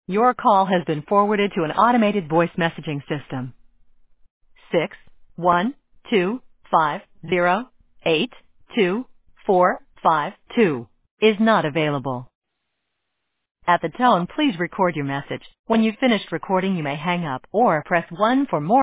Your call has been forwarded to an automated voice messaging system. 61250824452 is not available. At the tone, please record your message. When you've finished recording, you may hang up or press 1 for more.